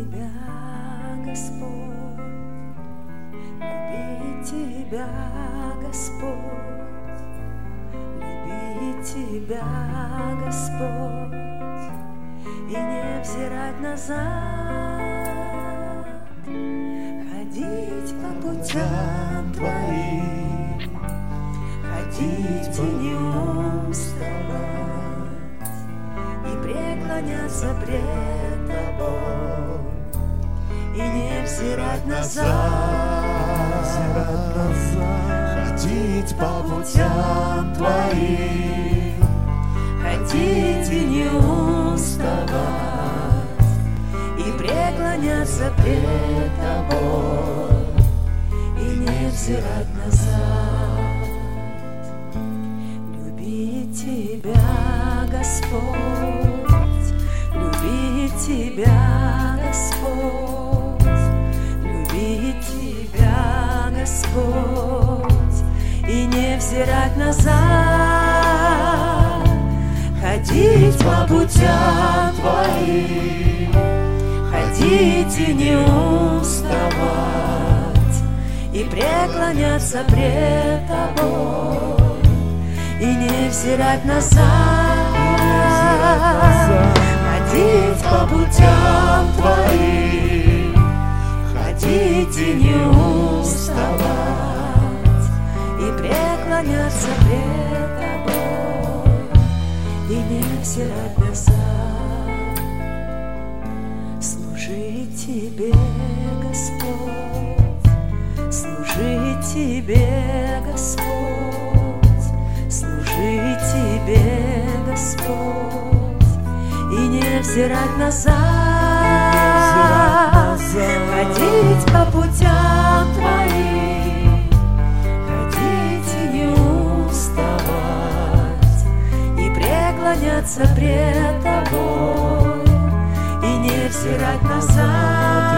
Тебя, Господь, любить Тебя, Господь, любить Тебя, Господь, и не взирать назад, ходить по путям Твоим, ходить и не уставать, и преклоняться пред Тобой, и не взирать назад, ходить по путям Твоим, ходить и не уставать, и преклоняться пред Тобой, и не взирать назад. Любить Тебя, Господь, любить Тебя, Господь, любить Тебя, Господь, и не взирать назад, ходить по путям Твоим, ходить и не уставать, и преклоняться пред Тобой, и не взирать назад, ходить по путям Твоим, ходить и не уставать, и преклоняться пред Тобой, и не взирать назад. Служить Тебе, Господь, служить Тебе, Господь, служить Тебе, Господь, и не взирать назад, ходить по путям Твоим, ходить и не уставать, и преклоняться пред Тобой, и не взирать назад,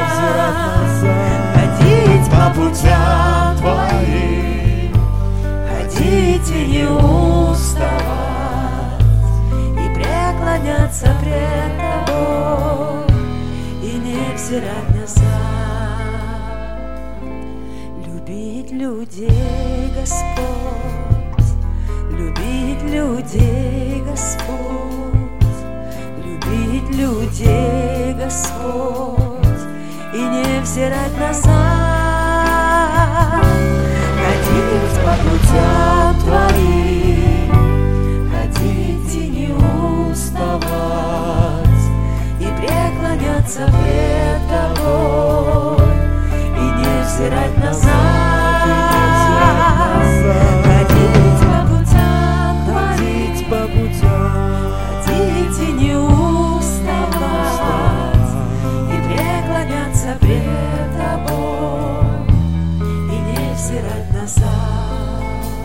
ходить по путям Твоим, ходить и не уставать, и преклоняться пред Тобой, и не взирать назад. Любить людей, Господь, любить людей, Господь, любить людей, Господь, и не взирать назад, ходить по путям Твоим, ходить и не уставать, и преклоняться пред Тобой, и не взирать назад, ходить по путям Твоим, ходить и не уставать, и преклоняться пред Тобой, и не взирать назад.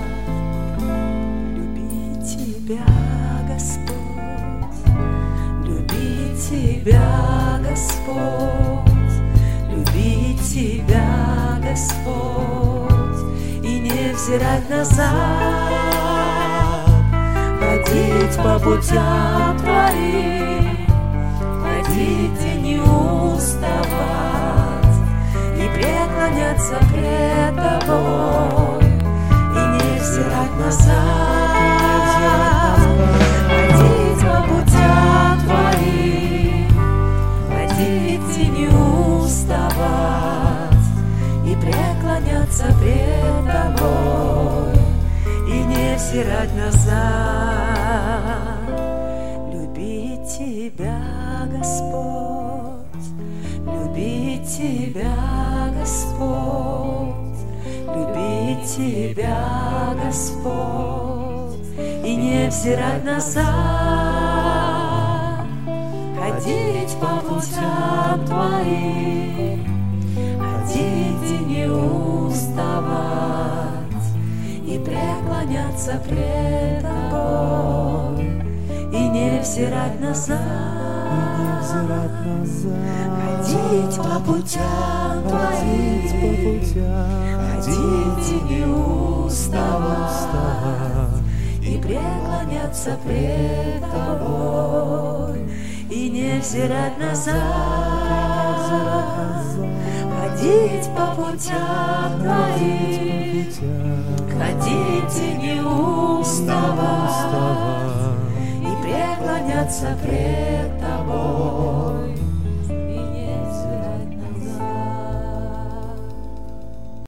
Любить Тебя, Господь, любить Тебя, Господь, любить Тебя, Господь, и не взирать назад, ходить по путям Твоим, ходить и не уставать, и преклоняться пред Тобой, и не взирать назад, ходить по путям Твоим, ходить и не уставать, и преклоняться пред Тобой, и не взирать назад. Любить Тебя, Господь, любить Тебя, Господь, любить Тебя, Господь, и не взирать назад, ходить по путям Твоим, ходить и не уставать, и преклоняться пред Тобой, и не взирать назад, ходить по путям Твоим, ходить и не уставать, и преклоняться пред Тобой, и не взирать назад, ходить по путям Твоим, ходить и не уставать, и преклоняться пред